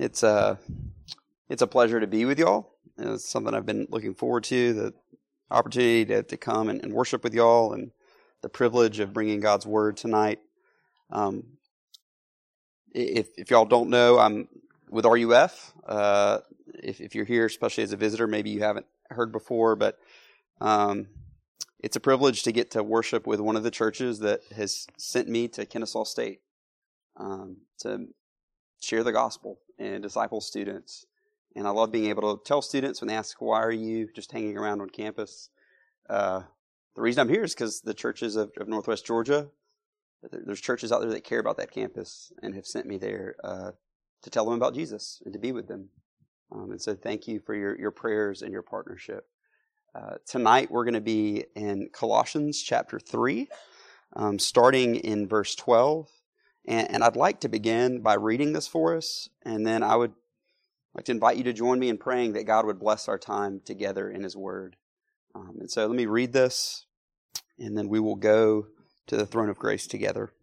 It's a pleasure to be with y'all. It's something I've been looking forward to, the opportunity to come and worship with y'all, and the privilege of bringing God's Word tonight. If y'all don't know, I'm with RUF. If you're here, especially as a visitor, maybe you haven't heard before, but it's a privilege to get to worship with one of the churches that has sent me to Kennesaw State to share the gospel and disciple students. And I love being able to tell students when they ask, why are you just hanging around on campus? The reason I'm here is because the churches of Northwest Georgia, there's churches out there that care about that campus and have sent me there to tell them about Jesus and to be with them. And so thank you for your prayers and your partnership. Tonight we're going to be in Colossians chapter 3, starting in verse 12. And I'd like to begin by reading this for us, and then I would like to invite you to join me in praying that God would bless our time together in His Word. And so let me read this, and then we will go to the throne of grace together.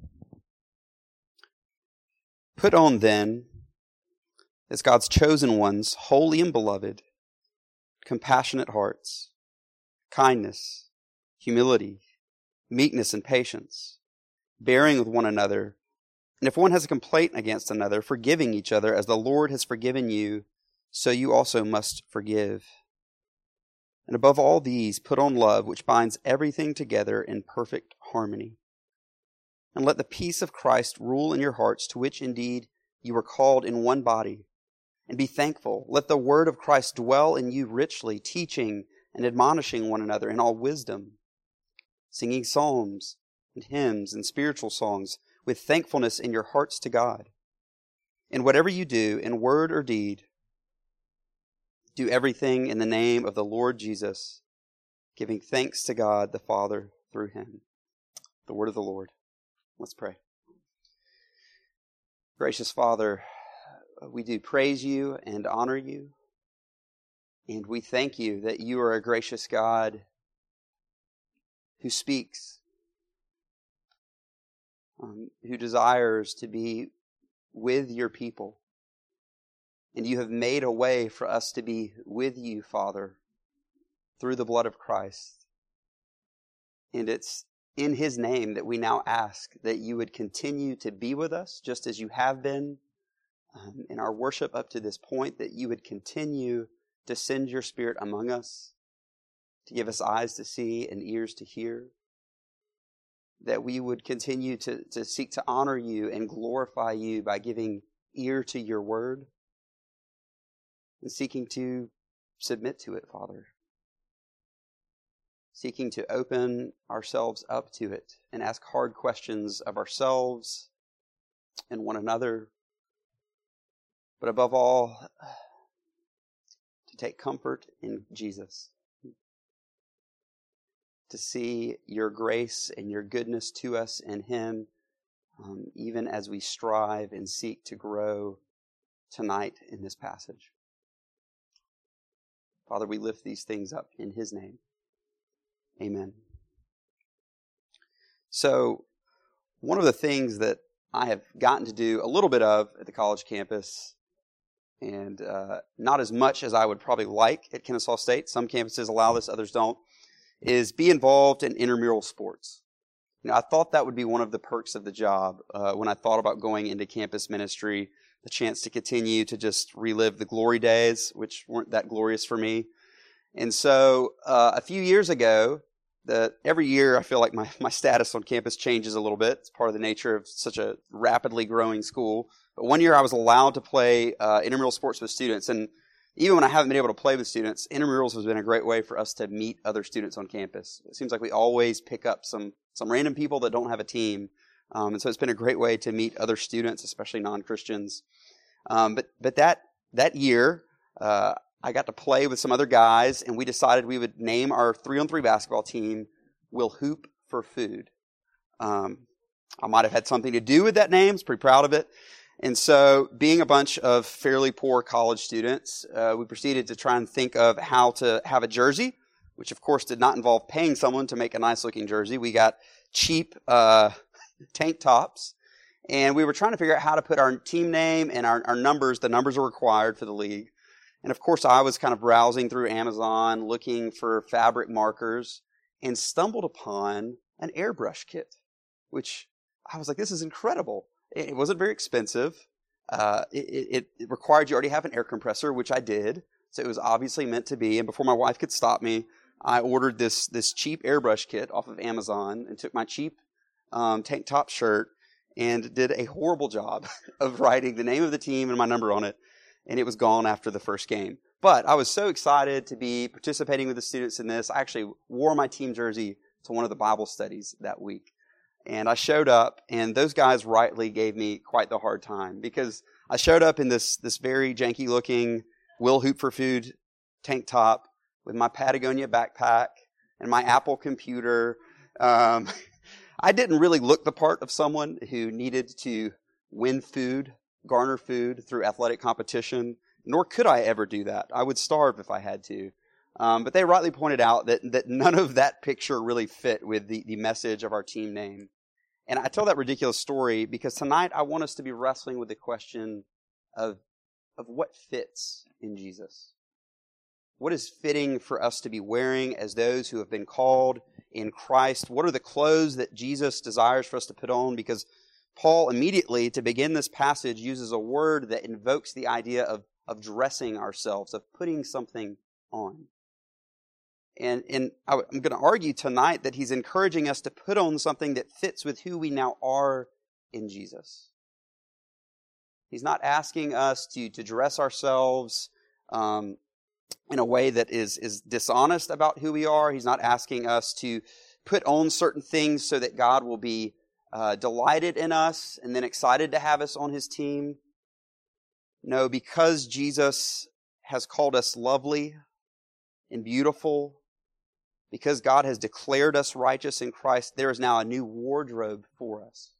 Put on then, as God's chosen ones, holy and beloved, compassionate hearts, kindness, humility, meekness, and patience, bearing with one another, and if one has a complaint against another, forgiving each other, as the Lord has forgiven you, so you also must forgive. And above all these, put on love, which binds everything together in perfect harmony. And let the peace of Christ rule in your hearts, to which indeed you were called in one body. And be thankful. Let the word of Christ dwell in you richly, teaching and admonishing one another in all wisdom, singing psalms and hymns and spiritual songs, with thankfulness in your hearts to God. And whatever you do, in word or deed, do everything in the name of the Lord Jesus, giving thanks to God the Father through Him. The word of the Lord. Let's pray. Gracious Father, we do praise you and honor you. And we thank you that you are a gracious God who speaks, who desires to be with your people. And you have made a way for us to be with you, Father, through the blood of Christ. And it's in His name that we now ask that you would continue to be with us, just as you have been in our worship up to this point, that you would continue to send your Spirit among us, to give us eyes to see and ears to hear, that we would continue to seek to honor you and glorify you by giving ear to your word and seeking to submit to it, Father. Seeking to open ourselves up to it and ask hard questions of ourselves and one another. But above all, to take comfort in Jesus. To see your grace and your goodness to us in Him, even as we strive and seek to grow tonight in this passage. Father, we lift these things up in His name. Amen. So, one of the things that I have gotten to do a little bit of at the college campus, and not as much as I would probably like at Kennesaw State, some campuses allow this, others don't, is be involved in intramural sports. I thought that would be one of the perks of the job when I thought about going into campus ministry, the chance to continue to just relive the glory days, which weren't that glorious for me. And so a few years ago, every year I feel like my status on campus changes a little bit. It's part of the nature of such a rapidly growing school. But one year I was allowed to play intramural sports with students, and even when I haven't been able to play with students, intramurals has been a great way for us to meet other students on campus. It seems like we always pick up some random people that don't have a team. And so it's been a great way to meet other students, especially non-Christians. But that year, I got to play with some other guys, and we decided we would name our 3-on-3 basketball team We'll Hoop for Food. I might have had something to do with that name. I was pretty proud of it. And so, being a bunch of fairly poor college students, we proceeded to try and think of how to have a jersey, which of course did not involve paying someone to make a nice looking jersey. We got cheap tank tops And we were trying to figure out how to put our team name and our numbers. The numbers are required for the league. And of course, I was kind of browsing through Amazon, looking for fabric markers, and stumbled upon an airbrush kit, which I was like, this is incredible. It wasn't very expensive. It required you already have an air compressor, which I did. So it was obviously meant to be. And before my wife could stop me, I ordered this cheap airbrush kit off of Amazon and took my cheap tank top shirt and did a horrible job of writing the name of the team and my number on it. And it was gone after the first game. But I was so excited to be participating with the students in this. I actually wore my team jersey to one of the Bible studies that week. And I showed up, and those guys rightly gave me quite the hard time because I showed up in this very janky-looking Will Hoop for Food tank top with my Patagonia backpack and my Apple computer. I didn't really look the part of someone who needed to win food, garner food through athletic competition, nor could I ever do that. I would starve if I had to. But they rightly pointed out that none of that picture really fit with the message of our team name. And I tell that ridiculous story because tonight I want us to be wrestling with the question of what fits in Jesus. What is fitting for us to be wearing as those who have been called in Christ? What are the clothes that Jesus desires for us to put on? Because Paul immediately, to begin this passage, uses a word that invokes the idea of dressing ourselves, of putting something on. And I'm going to argue tonight that he's encouraging us to put on something that fits with who we now are in Jesus. He's not asking us to dress ourselves in a way that is dishonest about who we are. He's not asking us to put on certain things so that God will be delighted in us and then excited to have us on his team. No, because Jesus has called us lovely and beautiful, because God has declared us righteous in Christ, there is now a new wardrobe for us.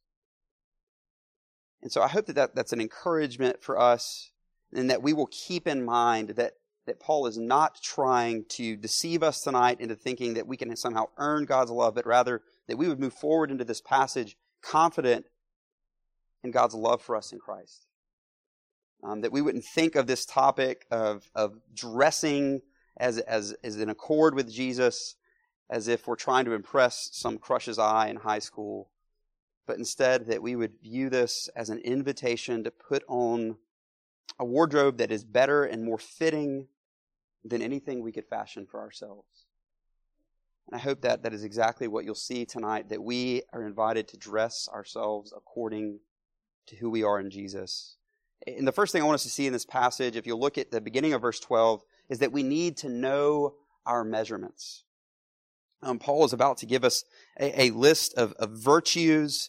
And so I hope that's an encouragement for us, and that we will keep in mind that Paul is not trying to deceive us tonight into thinking that we can somehow earn God's love, but rather that we would move forward into this passage confident in God's love for us in Christ. That we wouldn't think of this topic of dressing as in accord with Jesus as if we're trying to impress some crush's eye in high school, but instead that we would view this as an invitation to put on a wardrobe that is better and more fitting than anything we could fashion for ourselves. And I hope that is exactly what you'll see tonight, that we are invited to dress ourselves according to who we are in Jesus. And the first thing I want us to see in this passage, if you look at the beginning of verse 12, is that we need to know our measurements. Paul is about to give us a list of virtues,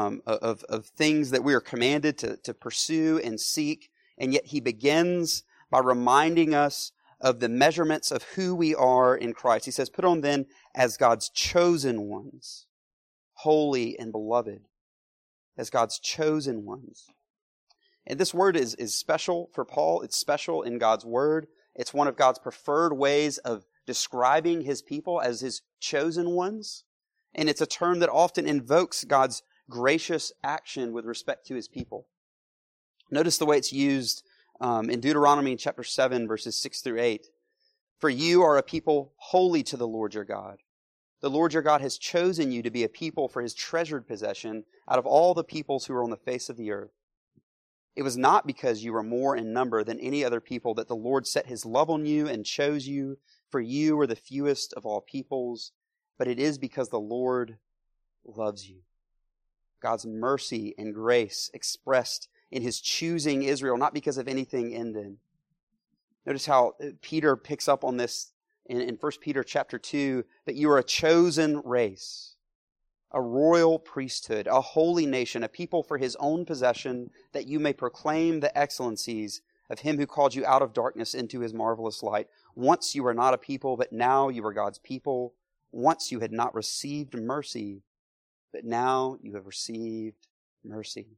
of things that we are commanded to pursue and seek, and yet he begins by reminding us of the measurements of who we are in Christ. He says, put on then as God's chosen ones, holy and beloved, as God's chosen ones. And this word is special for Paul. It's special in God's word. It's one of God's preferred ways of describing his people as his chosen ones. And it's a term that often invokes God's gracious action with respect to his people. Notice the way it's used in Deuteronomy chapter 7, verses 6 through 8. For you are a people holy to the Lord your God. The Lord your God has chosen you to be a people for his treasured possession out of all the peoples who are on the face of the earth. It was not because you were more in number than any other people that the Lord set his love on you and chose you, for you were the fewest of all peoples, but it is because the Lord loves you. God's mercy and grace expressed in his choosing Israel, not because of anything in them. Notice how Peter picks up on this in 1 Peter chapter 2, that you are a chosen race, a royal priesthood, a holy nation, a people for his own possession, that you may proclaim the excellencies of him who called you out of darkness into his marvelous light. Once you were not a people, but now you are God's people. Once you had not received mercy, but now you have received mercy.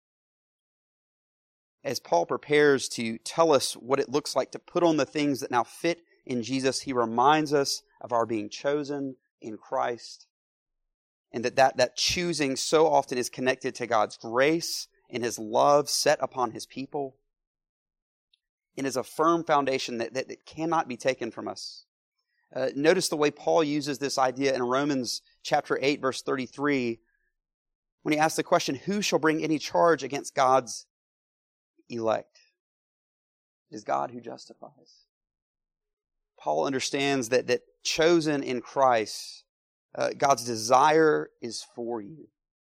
As Paul prepares to tell us what it looks like to put on the things that now fit in Jesus, he reminds us of our being chosen in Christ. And that choosing so often is connected to God's grace and His love set upon His people. And is a firm foundation that cannot be taken from us. Notice the way Paul uses this idea in Romans chapter 8, verse 33, when he asks the question, who shall bring any charge against God's elect? It is God who justifies. Paul understands that chosen in Christ, God's desire is for you.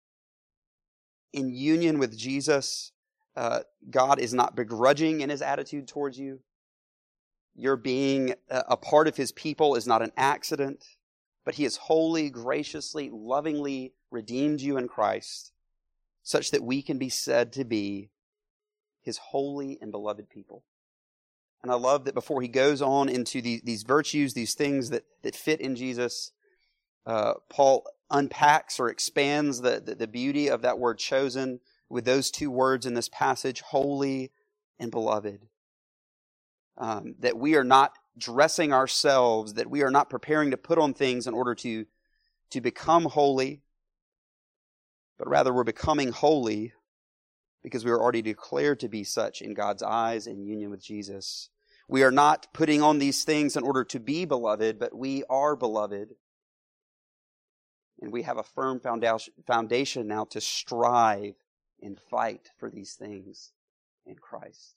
In union with Jesus, God is not begrudging in His attitude towards you. Your being a part of His people is not an accident, but He has wholly, graciously, lovingly redeemed you in Christ, such that we can be said to be His holy and beloved people. And I love that before he goes on into these virtues, these things that fit in Jesus, Paul unpacks or expands the beauty of that word chosen with those two words in this passage, holy and beloved. That we are not dressing ourselves, that we are not preparing to put on things in order to become holy, but rather we're becoming holy because we are already declared to be such in God's eyes in union with Jesus. We are not putting on these things in order to be beloved, but we are beloved. And we have a firm foundation now to strive and fight for these things in Christ.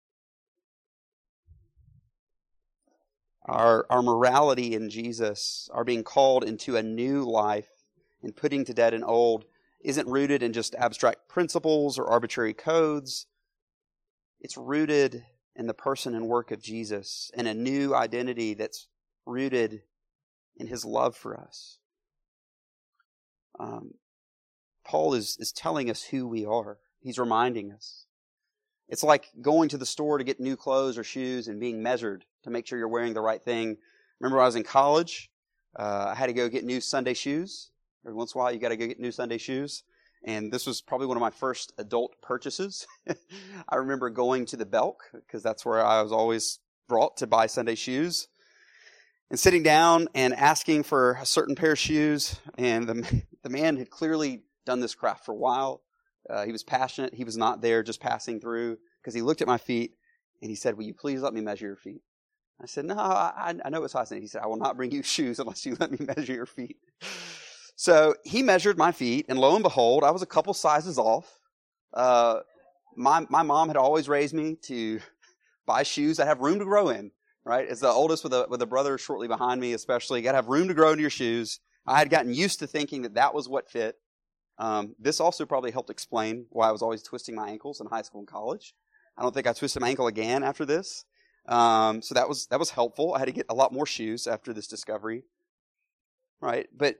Our morality in Jesus, our being called into a new life and putting to death an old, isn't rooted in just abstract principles or arbitrary codes. It's rooted in the person and work of Jesus and a new identity that's rooted in His love for us. Paul is telling us who we are. He's reminding us. It's like going to the store to get new clothes or shoes and being measured to make sure you're wearing the right thing. Remember when I was in college, I had to go get new Sunday shoes. Every once in a while, you got to go get new Sunday shoes. And this was probably one of my first adult purchases. I remember going to the Belk, because that's where I was always brought to buy Sunday shoes, and sitting down and asking for a certain pair of shoes. And the man had clearly done this craft for a while. He was passionate. He was not there just passing through, because he looked at my feet and he said, "Will you please let me measure your feet?" I said, "No, I know it's size." He said, "I will not bring you shoes unless you let me measure your feet." So he measured my feet, and lo and behold, I was a couple sizes off. My mom had always raised me to buy shoes that have room to grow in, right? As the oldest with a brother shortly behind me especially, you got to have room to grow into your shoes. I had gotten used to thinking that was what fit. This also probably helped explain why I was always twisting my ankles in high school and college. I don't think I twisted my ankle again after this. So that was helpful. I had to get a lot more shoes after this discovery, right? But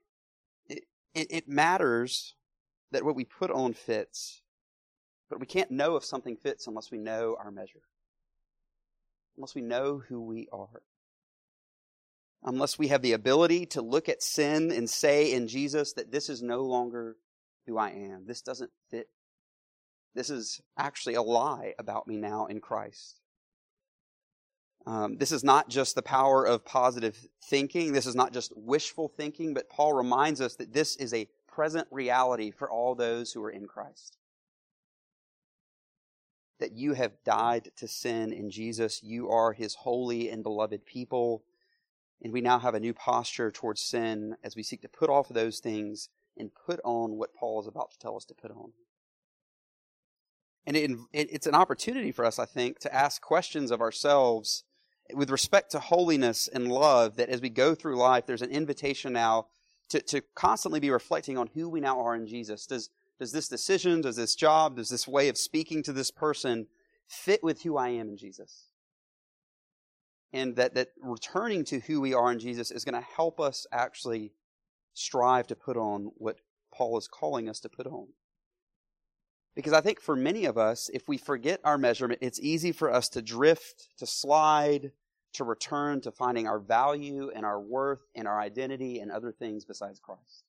it matters that what we put on fits, but we can't know if something fits unless we know our measure, unless we know who we are, unless we have the ability to look at sin and say in Jesus that this is no longer who I am. This doesn't fit. This is actually a lie about me now in Christ. This is not just the power of positive thinking. This is not just wishful thinking, but Paul reminds us that this is a present reality for all those who are in Christ. That you have died to sin in Jesus. You are His holy and beloved people. And we now have a new posture towards sin as we seek to put off those things and put on what Paul is about to tell us to put on. And it's an opportunity for us, I think, to ask questions of ourselves with respect to holiness and love, that as we go through life, there's an invitation now to constantly be reflecting on who we now are in Jesus. Does this decision, does this job, does this way of speaking to this person fit with who I am in Jesus? And that returning to who we are in Jesus is going to help us actually strive to put on what Paul is calling us to put on. Because I think for many of us, if we forget our measurement, it's easy for us to drift, to slide, to return to finding our value and our worth and our identity in other things besides Christ.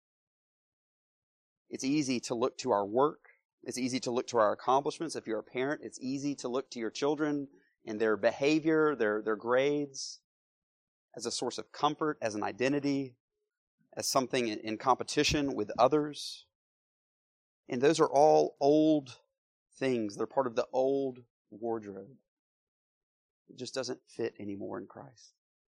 It's easy to look to our work. It's easy to look to our accomplishments. If you're a parent, it's easy to look to your children and their behavior, their grades, as a source of comfort, as an identity. as something in competition with others. And those are all old things. They're part of the old wardrobe. It just doesn't fit anymore in Christ.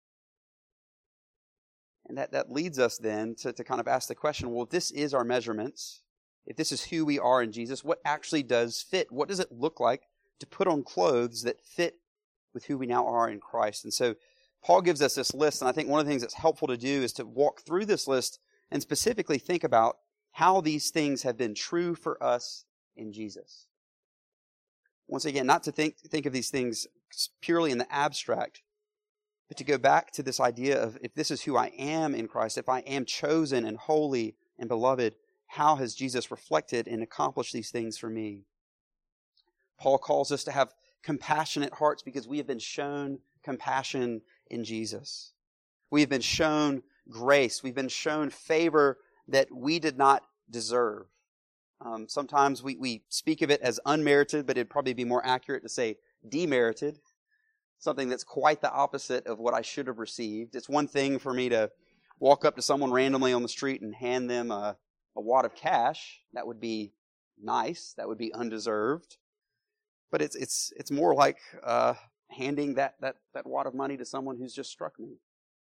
And that leads us then to kind of ask the question, well, if this is our measurements, if this is who we are in Jesus, what actually does fit? What does it look like to put on clothes that fit with who we now are in Christ? And so Paul gives us this list, and I think one of the things that's helpful to do is to walk through this list and specifically think about how these things have been true for us in Jesus. Once again, not to think of these things purely in the abstract, but to go back to this idea of if this is who I am in Christ, if I am chosen and holy and beloved, how has Jesus reflected and accomplished these things for me? Paul calls us to have compassionate hearts because we have been shown compassion in Jesus. We have been shown grace. We've been shown favor that we did not deserve. Sometimes we speak of it as unmerited, but it'd probably be more accurate to say demerited. Something that's quite the opposite of what I should have received. It's one thing for me to walk up to someone randomly on the street and hand them a wad of cash. That would be nice. That would be undeserved. But it's more like handing that wad of money to someone who's just struck me.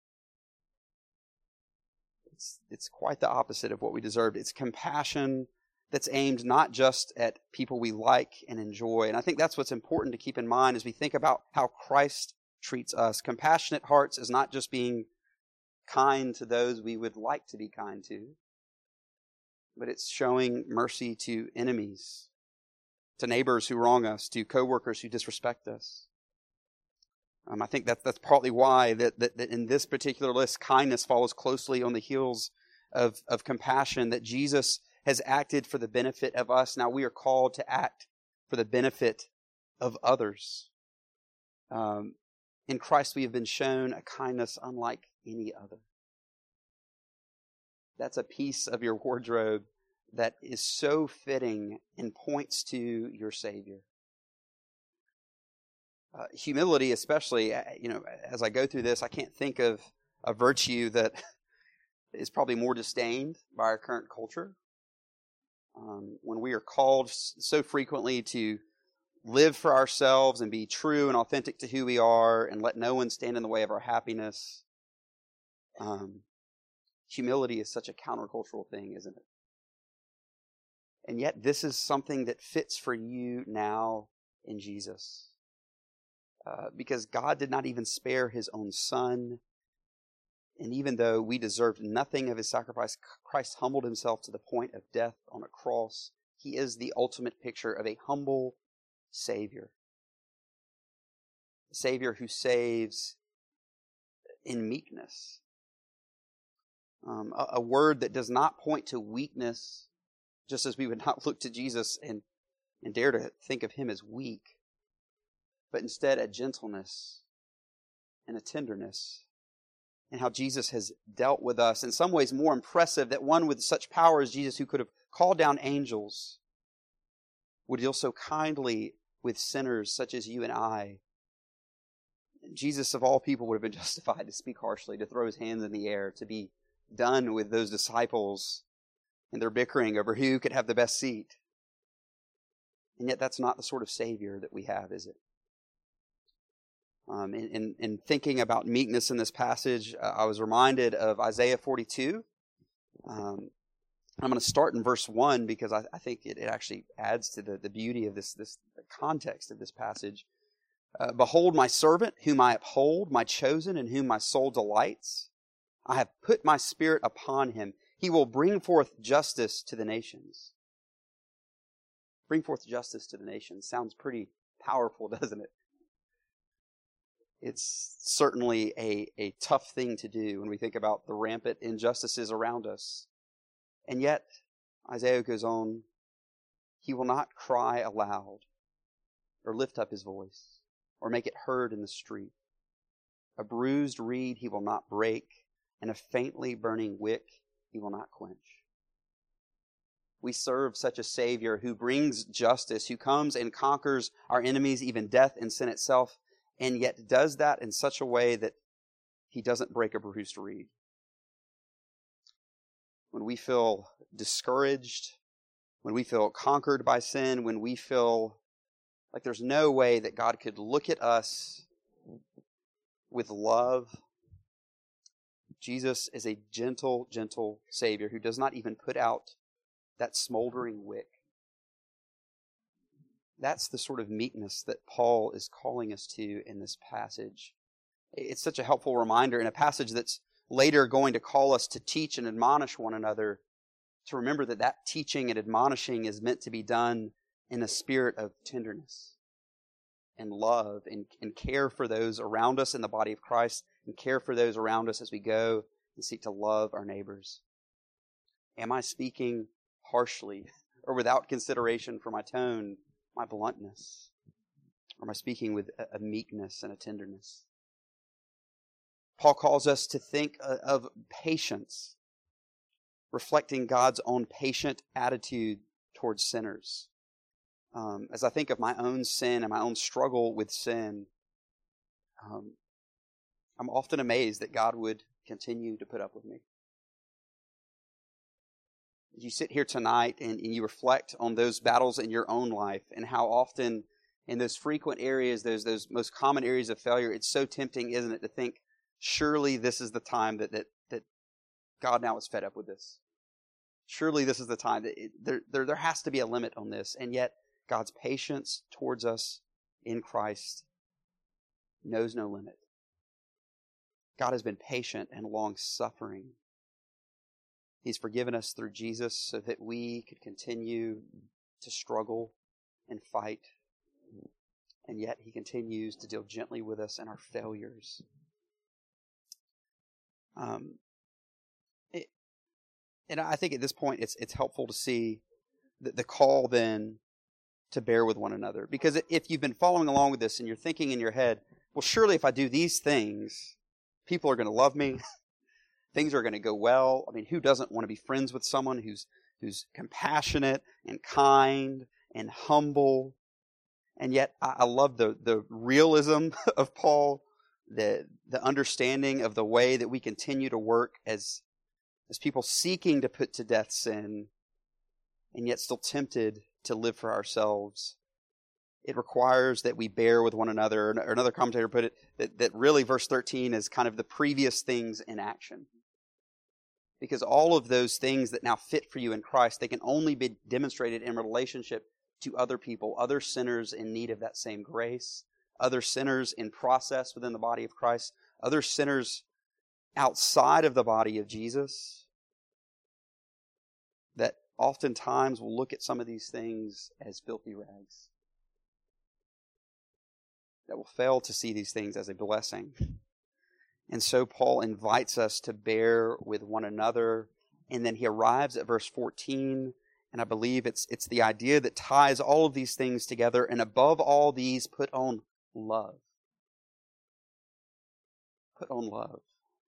It's quite the opposite of what we deserved. It's compassion that's aimed not just at people we like and enjoy. And I think that's what's important to keep in mind as we think about how Christ treats us. Compassionate hearts is not just being kind to those we would like to be kind to, but it's showing mercy to enemies, to neighbors who wrong us, to coworkers who disrespect us. I think that's partly why that in this particular list, kindness follows closely on the heels of compassion, that Jesus has acted for the benefit of us. Now we are called to act for the benefit of others. In Christ we have been shown a kindness unlike any other. That's a piece of your wardrobe that is so fitting and points to your Savior. Humility especially, as I go through this, I can't think of a virtue that is probably more disdained by our current culture. When we are called so frequently to live for ourselves and be true and authentic to who we are and let no one stand in the way of our happiness, humility is such a countercultural thing, isn't it? And yet this is something that fits for you now in Jesus. Because God did not even spare His own Son. And even though we deserved nothing of His sacrifice, Christ humbled Himself to the point of death on a cross. He is the ultimate picture of a humble Savior. A Savior who saves in meekness. A word that does not point to weakness, just as we would not look to Jesus and dare to think of Him as weak, but instead a gentleness and a tenderness, and how Jesus has dealt with us. In some ways more impressive that one with such power as Jesus, who could have called down angels, would deal so kindly with sinners such as you and I. Jesus of all people would have been justified to speak harshly, to throw His hands in the air, to be done with those disciples and their bickering over who could have the best seat. And yet that's not the sort of Savior that we have, is it? In thinking about meekness in this passage, I was reminded of Isaiah 42. I'm going to start in verse 1 because I think it actually adds to the beauty of this the context of this passage. Behold my servant, whom I uphold, my chosen, in whom my soul delights. I have put my spirit upon him. He will bring forth justice to the nations. Bring forth justice to the nations. Sounds pretty powerful, doesn't it? It's certainly a tough thing to do when we think about the rampant injustices around us. And yet, Isaiah goes on, he will not cry aloud or lift up his voice or make it heard in the street. A bruised reed he will not break, and a faintly burning wick he will not quench. We serve such a Savior who brings justice, who comes and conquers our enemies, even death and sin itself, and yet does that in such a way that he doesn't break a bruised reed. when we feel discouraged, when we feel conquered by sin, when we feel like there's no way that God could look at us with love. Jesus is a gentle, gentle Savior who does not even put out that smoldering wick. That's the sort of meekness that Paul is calling us to in this passage. It's such a helpful reminder in a passage that's later going to call us to teach and admonish one another, to remember that that teaching and admonishing is meant to be done in a spirit of tenderness and love and care for those around us in the body of Christ and care for those around us as we go and seek to love our neighbors. Am I speaking harshly or without consideration for my tone, my bluntness? Or am I speaking with a meekness and a tenderness? Paul calls us to think of patience, reflecting God's own patient attitude towards sinners. As I think of my own sin and my own struggle with sin, I'm often amazed that God would continue to put up with me. As you sit here tonight and you reflect on those battles in your own life and how often in those frequent areas, those most common areas of failure, it's so tempting, isn't it, to think, surely this is the time that God now is fed up with this. Surely this is the time that there has to be a limit on this. And yet God's patience towards us in Christ knows no limit. God has been patient and long-suffering. He's forgiven us through Jesus so that we could continue to struggle and fight. And yet He continues to deal gently with us in our failures. And I think at this point it's helpful to see the call then to bear with one another. Because if you've been following along with this and you're thinking in your head, well, surely if I do these things, people are going to love me. Things are going to go well. I mean, who doesn't want to be friends with someone who's compassionate and kind and humble? And yet I love the realism of Paul, the understanding of the way that we continue to work as people seeking to put to death sin and yet still tempted to live for ourselves. It requires that we bear with one another. Or another commentator put it that really verse 13 is kind of the previous things in action. Because all of those things that now fit for you in Christ, they can only be demonstrated in relationship to other people, other sinners in need of that same grace, other sinners in process within the body of Christ, other sinners outside of the body of Jesus, that oftentimes will look at some of these things as filthy rags, that will fail to see these things as a blessing. And so Paul invites us to bear with one another, and then he arrives at verse 14, and I believe it's the idea that ties all of these things together, and above all these, put on love. Put on love.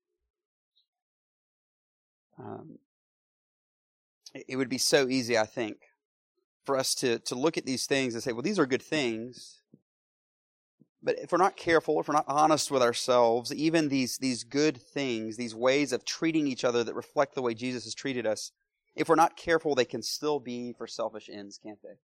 It would be so easy, I think, for us to look at these things and say, well, these are good things. But if we're not careful, if we're not honest with ourselves, even these good things, these ways of treating each other that reflect the way Jesus has treated us, if we're not careful, they can still be for selfish ends, can't they?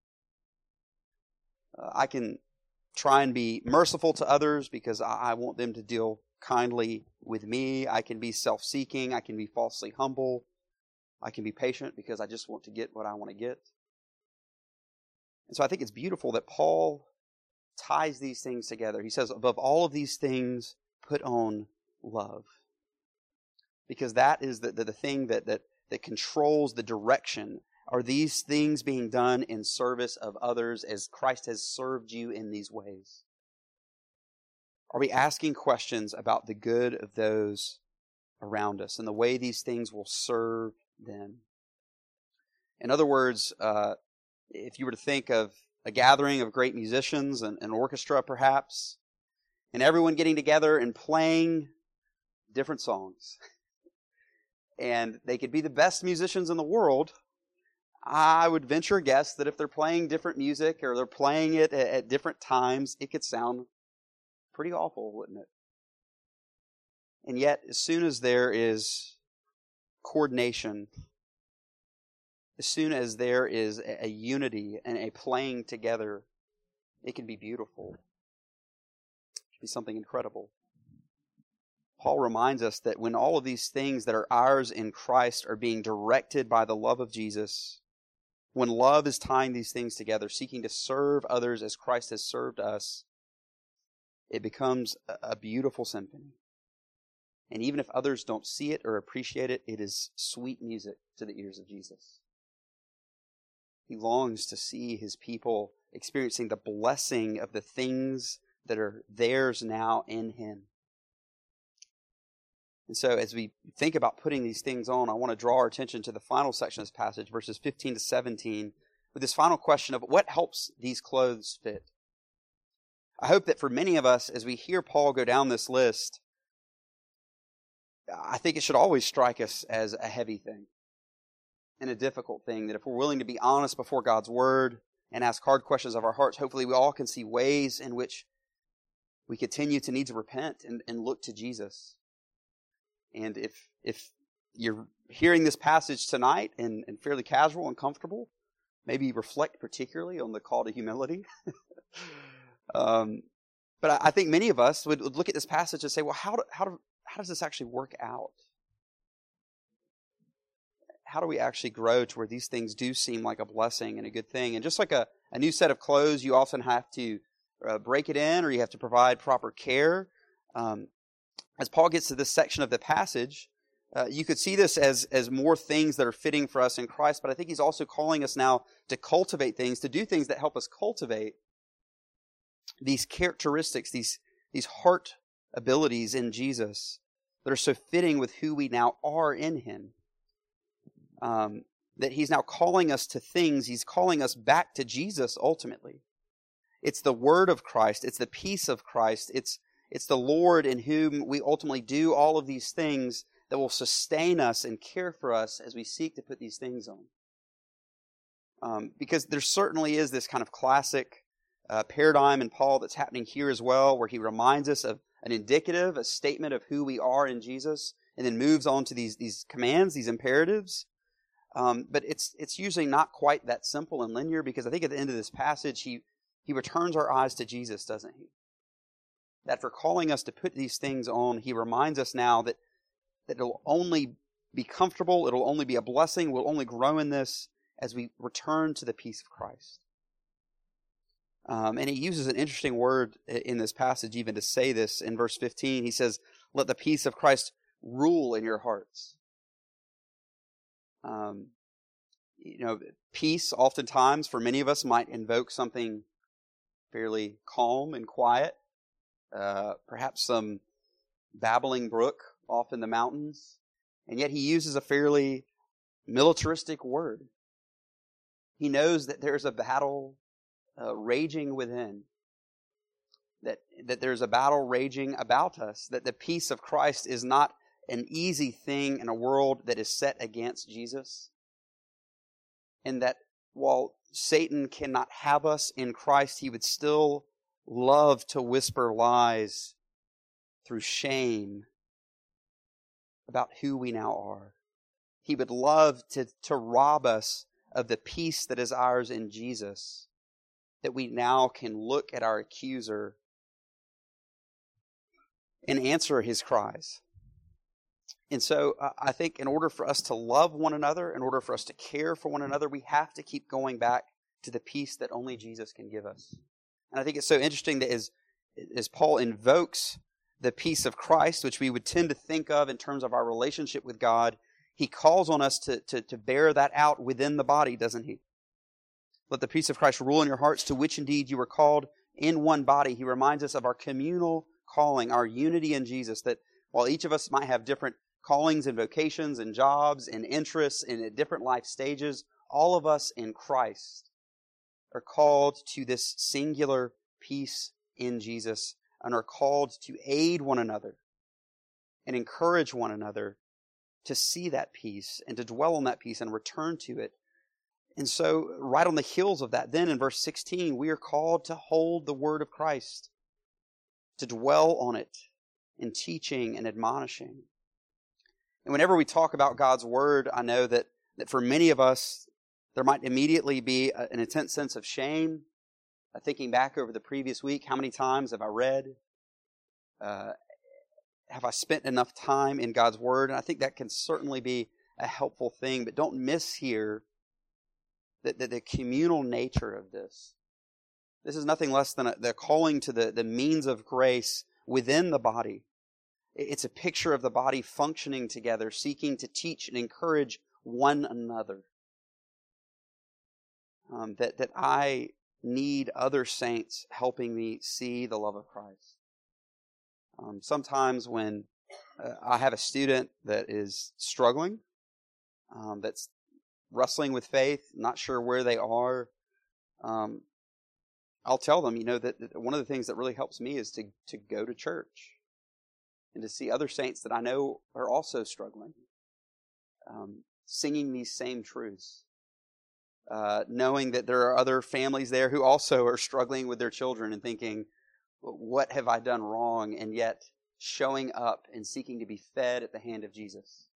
I can try and be merciful to others because I want them to deal kindly with me. I can be self-seeking. I can be falsely humble. I can be patient because I just want to get what I want to get. And so I think it's beautiful that Paul ties these things together. He says, above all of these things, put on love. Because that is the thing that controls the direction. Are these things being done in service of others as Christ has served you in these ways? Are we asking questions about the good of those around us and the way these things will serve them? In other words, if you were to think of a gathering of great musicians, an orchestra perhaps, and everyone getting together and playing different songs. And they could be the best musicians in the world. I would venture a guess that if they're playing different music or they're playing it at different times, it could sound pretty awful, wouldn't it? And yet, as soon as there is coordination, as soon as there is a unity and a playing together, it can be beautiful. It can be something incredible. Paul reminds us that when all of these things that are ours in Christ are being directed by the love of Jesus, when love is tying these things together, seeking to serve others as Christ has served us, it becomes a beautiful symphony. And even if others don't see it or appreciate it, it is sweet music to the ears of Jesus. He longs to see his people experiencing the blessing of the things that are theirs now in him. And so as we think about putting these things on, I want to draw our attention to the final section of this passage, verses 15 to 17, with this final question of what helps these clothes fit. I hope that for many of us, as we hear Paul go down this list, I think it should always strike us as a heavy thing and a difficult thing, that if we're willing to be honest before God's Word and ask hard questions of our hearts, hopefully we all can see ways in which we continue to need to repent and look to Jesus. And if you're hearing this passage tonight and fairly casual and comfortable, maybe reflect particularly on the call to humility. But I think many of us would look at this passage and say, well, how does this actually work out? How do we actually grow to where these things do seem like a blessing and a good thing? And just like a new set of clothes, you often have to break it in, or you have to provide proper care. As Paul gets to this section of the passage, you could see this as more things that are fitting for us in Christ, but I think he's also calling us now to cultivate things, to do things that help us cultivate these characteristics, these heart abilities in Jesus that are so fitting with who we now are in him. That he's now calling us to things, he's calling us back to Jesus ultimately. It's the word of Christ, it's the peace of Christ, it's the Lord in whom we ultimately do all of these things that will sustain us and care for us as we seek to put these things on. Because there certainly is this kind of classic paradigm in Paul that's happening here as well, where he reminds us of an indicative, a statement of who we are in Jesus, and then moves on to these commands, these imperatives. But it's usually not quite that simple and linear, because I think at the end of this passage, he returns our eyes to Jesus, doesn't he? That for calling us to put these things on, he reminds us now that it'll only be comfortable, it'll only be a blessing, we'll only grow in this as we return to the peace of Christ. And he uses an interesting word in this passage even to say this. In verse 15, he says, let the peace of Christ rule in your hearts. Peace oftentimes for many of us might invoke something fairly calm and quiet. Perhaps some babbling brook off in the mountains. And yet he uses a fairly militaristic word. He knows that there's a battle raging within. That there's a battle raging about us. That the peace of Christ is not an easy thing in a world that is set against Jesus. And that while Satan cannot have us in Christ, he would still love to whisper lies through shame about who we now are. He would love to rob us of the peace that is ours in Jesus, that we now can look at our accuser and answer his cries. And so I think in order for us to love one another, in order for us to care for one another, we have to keep going back to the peace that only Jesus can give us. And I think it's so interesting that as Paul invokes the peace of Christ, which we would tend to think of in terms of our relationship with God, he calls on us to bear that out within the body, doesn't he? Let the peace of Christ rule in your hearts, to which indeed you were called in one body. He reminds us of our communal calling, our unity in Jesus, that while each of us might have different callings and vocations and jobs and interests and at different life stages, all of us in Christ are called to this singular peace in Jesus and are called to aid one another and encourage one another to see that peace and to dwell on that peace and return to it. And so right on the heels of that, then in verse 16, we are called to hold the word of Christ, to dwell on it in teaching and admonishing. And whenever we talk about God's Word, I know that for many of us, there might immediately be an intense sense of shame. Thinking back over the previous week, how many times have I read? Have I spent enough time in God's Word? And I think that can certainly be a helpful thing. But don't miss here that the communal nature of this. This is nothing less than the calling to the means of grace within the body. It's a picture of the body functioning together, seeking to teach and encourage one another. That I need other saints helping me see the love of Christ. Sometimes when I have a student that is struggling, that's wrestling with faith, not sure where they are, I'll tell them, that one of the things that really helps me is to go to church and to see other saints that I know are also struggling, singing these same truths, knowing that there are other families there who also are struggling with their children and thinking, what have I done wrong? And yet showing up and seeking to be fed at the hand of Jesus.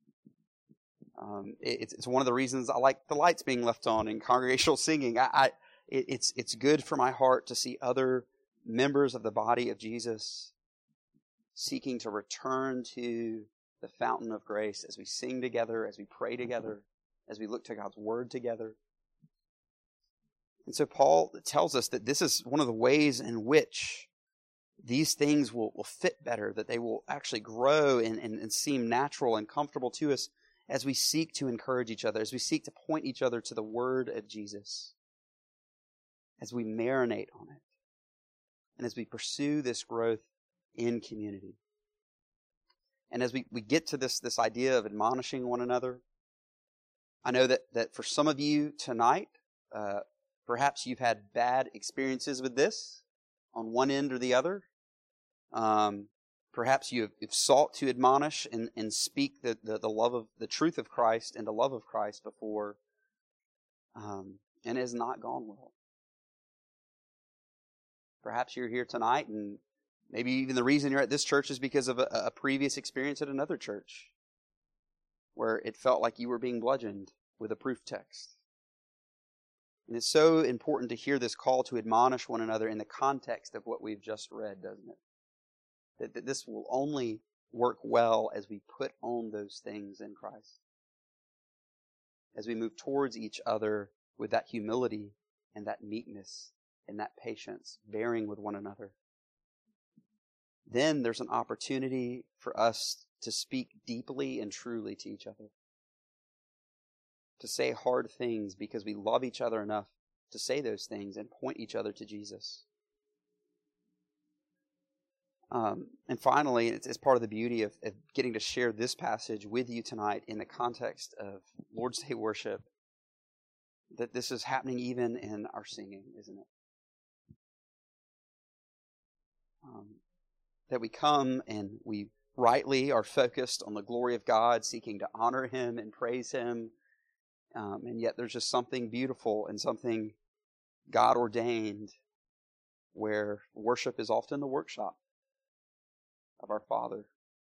It's one of the reasons I like the lights being left on in congregational singing. It's good for my heart to see other members of the body of Jesus seeking to return to the fountain of grace as we sing together, as we pray together, as we look to God's Word together. And so Paul tells us that this is one of the ways in which these things will fit better, that they will actually grow and seem natural and comfortable to us as we seek to encourage each other, as we seek to point each other to the Word of Jesus, as we marinate on it, and as we pursue this growth in community. And as we get to this idea of admonishing one another, I know that for some of you tonight, perhaps you've had bad experiences with this on one end or the other. Perhaps you've sought to admonish and speak the love of the truth of Christ and the love of Christ before, and it has not gone well. Perhaps you're here tonight, and maybe even the reason you're at this church is because of a previous experience at another church where it felt like you were being bludgeoned with a proof text. And it's so important to hear this call to admonish one another in the context of what we've just read, doesn't it? That this will only work well as we put on those things in Christ. As we move towards each other with that humility and that meekness and that patience, bearing with one another. Then there's an opportunity for us to speak deeply and truly to each other. To say hard things because we love each other enough to say those things and point each other to Jesus. And finally, it's part of the beauty of getting to share this passage with you tonight in the context of Lord's Day worship, that this is happening even in our singing, isn't it? That we come and we rightly are focused on the glory of God, seeking to honor Him and praise Him. And yet there's just something beautiful and something God ordained where worship is often the workshop of our Father.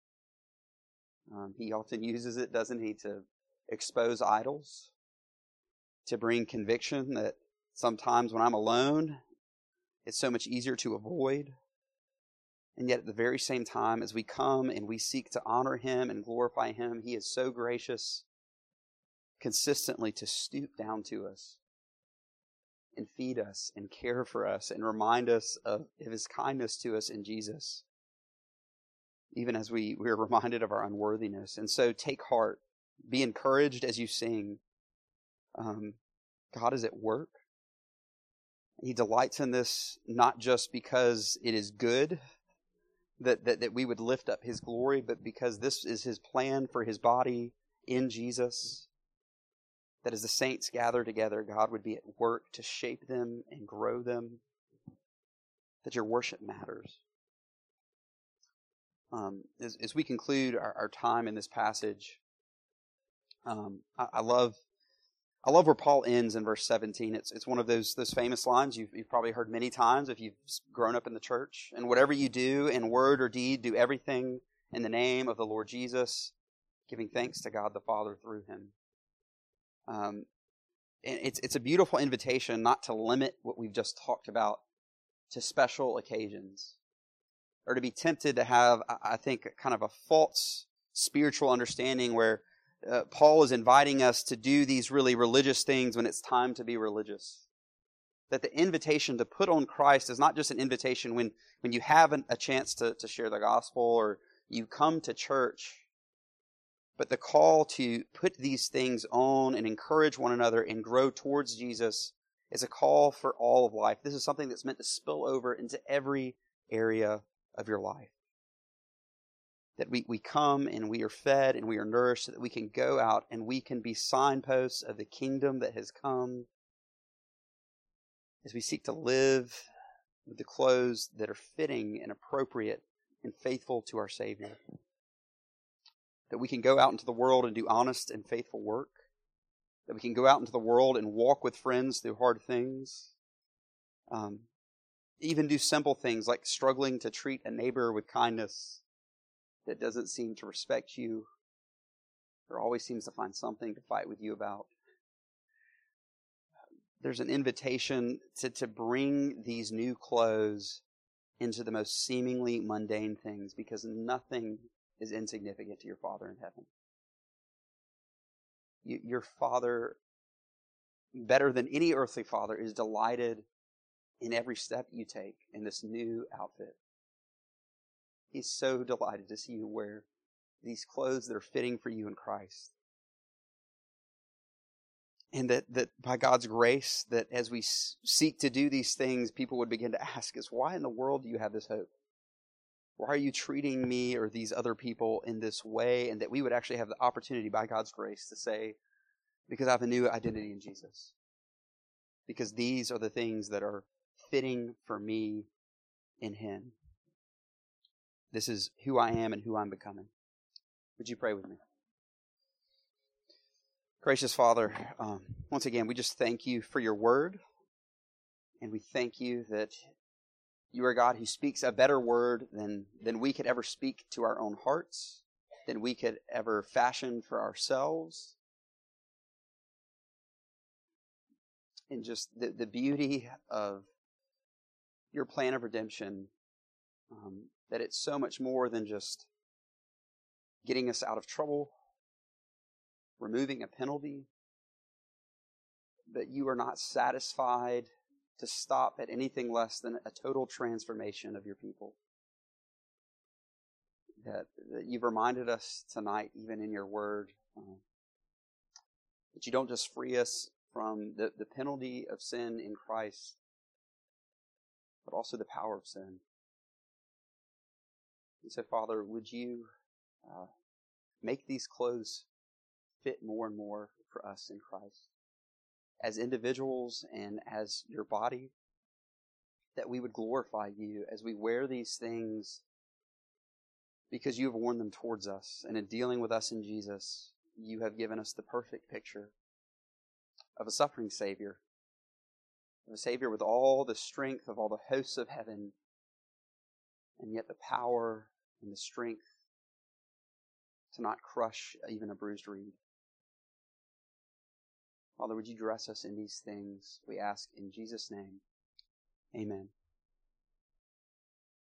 He often uses it, doesn't He, to expose idols, to bring conviction that sometimes when I'm alone, it's so much easier to avoid. And yet at the very same time, as we come and we seek to honor Him and glorify Him, He is so gracious consistently to stoop down to us and feed us and care for us and remind us of His kindness to us in Jesus, even as we're reminded of our unworthiness. And so take heart, be encouraged as you sing. God is at work. He delights in this not just because it is good that we would lift up His glory, but because this is His plan for His body in Jesus. That as the saints gather together, God would be at work to shape them and grow them. That your worship matters. As we conclude our time in this passage, I love where Paul ends in verse 17. It's one of those famous lines you've probably heard many times if you've grown up in the church. And whatever you do in word or deed, do everything in the name of the Lord Jesus, giving thanks to God the Father through him. And it's a beautiful invitation not to limit what we've just talked about to special occasions, or to be tempted to have, I think, kind of a false spiritual understanding where Paul is inviting us to do these really religious things when it's time to be religious. That the invitation to put on Christ is not just an invitation when you have a chance to share the gospel or you come to church, but the call to put these things on and encourage one another and grow towards Jesus is a call for all of life. This is something that's meant to spill over into every area of your life. That we come and we are fed and we are nourished so that we can go out and we can be signposts of the kingdom that has come as we seek to live with the clothes that are fitting and appropriate and faithful to our Savior. That we can go out into the world and do honest and faithful work. That we can go out into the world and walk with friends through hard things. Even do simple things like struggling to treat a neighbor with kindness that doesn't seem to respect you or always seems to find something to fight with you about. There's an invitation to bring these new clothes into the most seemingly mundane things, because nothing is insignificant to your Father in heaven. Your Father, better than any earthly father, is delighted in every step you take in this new outfit. He's so delighted to see you wear these clothes that are fitting for you in Christ. And that by God's grace, that as we seek to do these things, people would begin to ask us, why in the world do you have this hope? Why are you treating me or these other people in this way? And that we would actually have the opportunity by God's grace to say, because I have a new identity in Jesus. Because these are the things that are fitting for me in Him. This is who I am and who I'm becoming. Would you pray with me? Gracious Father, once again, we just thank you for your word. And we thank you that you are a God who speaks a better word than we could ever speak to our own hearts, than we could ever fashion for ourselves. And just the beauty of your plan of redemption, that it's so much more than just getting us out of trouble, removing a penalty, but you are not satisfied to stop at anything less than a total transformation of your people. That you've reminded us tonight, even in your word, that you don't just free us from the penalty of sin in Christ, but also the power of sin. And so, Father, would you make these clothes fit more and more for us in Christ, as individuals and as your body, that we would glorify you as we wear these things because you have worn them towards us. And in dealing with us in Jesus, you have given us the perfect picture of a suffering Savior, of a Savior with all the strength of all the hosts of heaven, and yet the power and the strength to not crush even a bruised reed. Father, would you dress us in these things? We ask in Jesus' name. Amen.